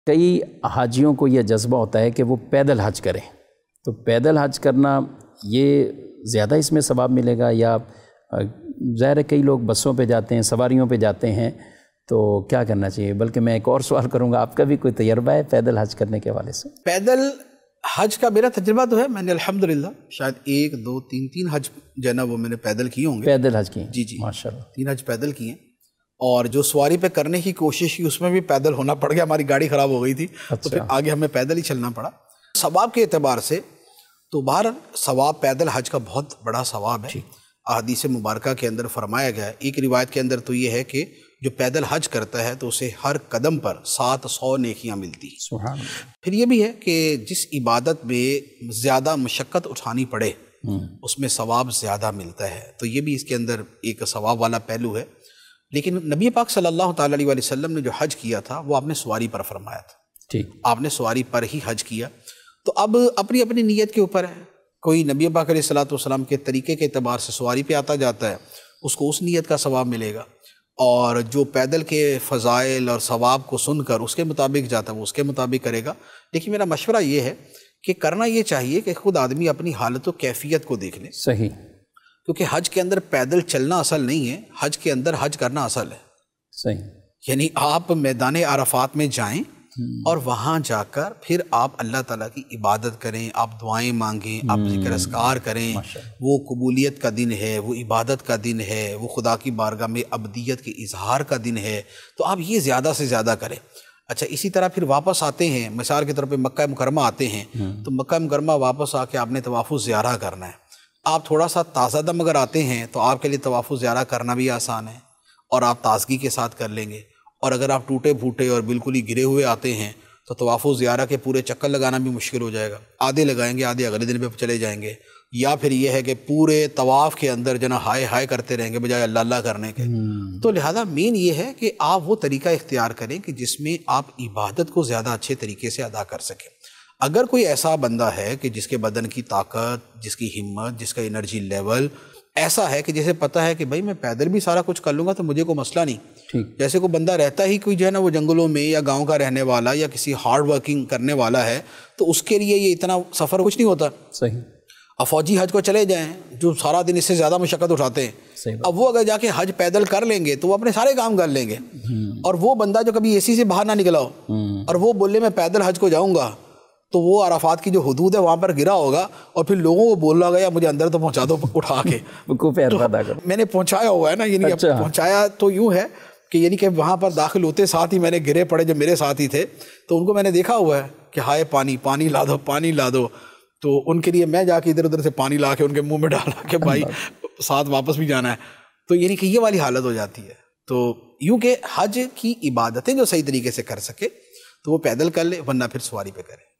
کئی حاجیوں کو یہ جذبہ ہوتا ہے کہ وہ پیدل حج کریں، تو پیدل حج کرنا یہ زیادہ اس میں ثواب ملے گا، یا ظاہر ہے کئی لوگ بسوں پہ جاتے ہیں، سواریوں پہ جاتے ہیں، تو کیا کرنا چاہیے؟ بلکہ میں ایک اور سوال کروں گا، آپ کا بھی کوئی تجربہ ہے پیدل حج کرنے کے حوالے سے؟ پیدل حج کا میرا تجربہ تو ہے، میں نے الحمدللہ شاید 1 2 3 3 حج جو ہے نا وہ میں نے پیدل کیے ہوں گے۔ پیدل حج کی؟ جی ماشاءاللہ، 3 حج پیدل کیے، اور جو سواری پہ کرنے کی کوشش کی اس میں بھی پیدل ہونا پڑ گیا، ہماری گاڑی خراب ہو گئی تھی تو پھر آگے ہمیں پیدل ہی چلنا پڑا۔ ثواب کے اعتبار سے تو باہر ثواب پیدل حج کا بہت بڑا ثواب ہے۔ احادیث مبارکہ کے اندر فرمایا گیا ہے، ایک روایت کے اندر تو یہ ہے کہ جو پیدل حج کرتا ہے تو اسے ہر قدم پر 700 نیکیاں ملتی ہیں۔ سبحان اللہ۔ پھر یہ بھی ہے کہ جس عبادت میں زیادہ مشقت اٹھانی پڑے اس میں ثواب زیادہ ملتا ہے، تو یہ بھی اس کے اندر ایک ثواب والا پہلو ہے۔ لیکن نبی پاک صلی اللہ تعالیٰ علیہ وسلم نے جو حج کیا تھا وہ آپ نے سواری پر فرمایا تھا، ٹھیک، آپ نے سواری پر ہی حج کیا۔ تو اب اپنی اپنی نیت کے اوپر ہے، کوئی نبی پاک علیہ الصلوۃ والسلام کے طریقے کے اعتبار سے سواری پہ آتا جاتا ہے، اس کو اس نیت کا ثواب ملے گا، اور جو پیدل کے فضائل اور ثواب کو سن کر اس کے مطابق جاتا ہے وہ اس کے مطابق کرے گا۔ لیکن میرا مشورہ یہ ہے کہ کرنا یہ چاہیے کہ خود آدمی اپنی حالت و کیفیت کو دیکھ لے، صحیح، کیونکہ حج کے اندر پیدل چلنا اصل نہیں ہے، حج کے اندر حج کرنا اصل ہے۔ صحیح، یعنی آپ میدان عرفات میں جائیں اور وہاں جا کر پھر آپ اللہ تعالیٰ کی عبادت کریں، آپ دعائیں مانگیں، آپ ذکر اذکار کریں، وہ قبولیت کا دن ہے، وہ عبادت کا دن ہے، وہ خدا کی بارگاہ میں عبدیت کے اظہار کا دن ہے، تو آپ یہ زیادہ سے زیادہ کریں۔ اچھا، اسی طرح پھر واپس آتے ہیں، مثال کے طور پہ مکہ مکرمہ آتے ہیں، تو مکہ مکرمہ واپس آ کے آپ نے طواف الزیارہ کرنا ہے۔ آپ تھوڑا سا تازہ دم اگر آتے ہیں تو آپ کے لیے طواف الزیارہ کرنا بھی آسان ہے، اور آپ تازگی کے ساتھ کر لیں گے۔ اور اگر آپ ٹوٹے پھوٹے اور بالکل ہی گرے ہوئے آتے ہیں تو طواف الزیارہ کے پورے چکر لگانا بھی مشکل ہو جائے گا، آدھے لگائیں گے، آدھے اگلے دن پہ چلے جائیں گے، یا پھر یہ ہے کہ پورے طواف کے اندر جنا ہائے ہائے کرتے رہیں گے بجائے اللہ اللہ کرنے کے۔ تو لہذا مین یہ ہے کہ آپ وہ طریقہ اختیار کریں کہ جس میں آپ عبادت کو زیادہ اچھے طریقے سے ادا کر سکیں۔ اگر کوئی ایسا بندہ ہے کہ جس کے بدن کی طاقت، جس کی ہمت، جس کا انرجی لیول ایسا ہے کہ جسے پتہ ہے کہ بھائی میں پیدل بھی سارا کچھ کر لوں گا تو مجھے کوئی مسئلہ نہیں، جیسے کوئی بندہ رہتا ہی کوئی جو ہے نا وہ جنگلوں میں یا گاؤں کا رہنے والا یا کسی ہارڈ ورکنگ کرنے والا ہے، تو اس کے لیے یہ اتنا سفر کچھ نہیں ہوتا۔ صحیح، اب فوجی حج کو چلے جائیں جو سارا دن اس سے زیادہ مشقت اٹھاتے ہیں، اب وہ اگر جا کے حج پیدل کر لیں گے تو وہ اپنے سارے کام کر لیں گے، اور وہ بندہ جو کبھی اے سی سے باہر نہ نکلا ہو اور وہ بولے میں پیدل حج کو جاؤں گا، تو وہ عرفات کی جو حدود ہے وہاں پر گرا ہوگا اور پھر لوگوں کو بول رہا گا یا مجھے اندر تو پہنچا دو اٹھا کے۔ میں نے پہنچایا ہوا ہے نا، یعنی پہنچایا تو یوں ہے کہ یعنی کہ وہاں پر داخل ہوتے ساتھ ہی میں نے گرے پڑے جو میرے ساتھی تھے، تو ان کو میں نے دیکھا ہوا ہے کہ ہائے پانی پانی لا دو، پانی لا دو، تو ان کے لیے میں جا کے ادھر ادھر سے پانی لا کے ان کے منہ میں ڈالا کہ بھائی ساتھ واپس بھی جانا ہے، تو یعنی کہ یہ والی حالت ہو جاتی ہے۔ تو یوں کہ حج کی عبادتیں جو صحیح طریقے سے کر سکے تو وہ پیدل کر لے، ورنہ پھر سواری پہ کرے۔